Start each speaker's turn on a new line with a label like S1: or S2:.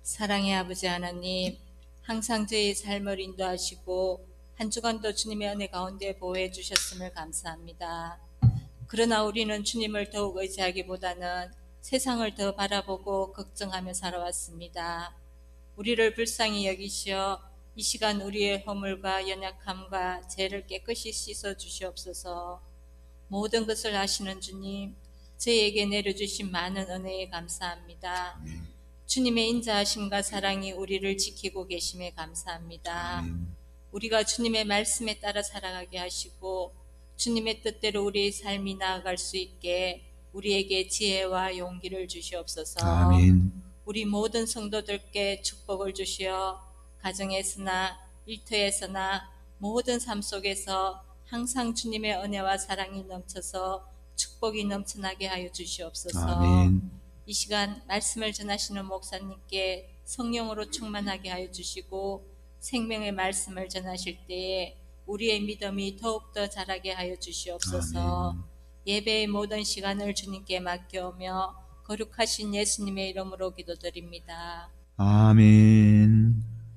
S1: 사랑의 아버지 하나님, 항상 저희 삶을 인도하시고 한 주간도 주님의 은혜 가운데 보호해 주셨음을 감사합니다. 그러나 우리는 주님을 더욱 의지하기보다는 세상을 더 바라보고 걱정하며 살아왔습니다. 우리를 불쌍히 여기시어 이 시간 우리의 허물과 연약함과 죄를 깨끗이 씻어 주시옵소서. 모든 것을 아시는 주님, 저희에게 내려주신 많은 은혜에 감사합니다. 주님의 인자하심과 사랑이 우리를 지키고 계심에 감사합니다. 우리가 주님의 말씀에 따라 살아가게 하시고 주님의 뜻대로 우리의 삶이 나아갈 수 있게 우리에게 지혜와 용기를 주시옵소서.
S2: 아멘.
S1: 우리 모든 성도들께 축복을 주시어 가정에서나 일터에서나 모든 삶 속에서 항상 주님의 은혜와 사랑이 넘쳐서 축복이 넘쳐나게 하여 주시옵소서.
S2: 아멘.
S1: 이 시간 말씀을 전하시는 목사님께 성령으로 충만하게 하여 주시고 생명의 말씀을 전하실 때에 우리의 믿음이 더욱더 자라게 하여 주시옵소서.
S2: 아멘.
S1: 예배의 모든 시간을 주님께 맡겨오며 거룩하신 예수님의 이름으로 기도드립니다.
S2: 아멘.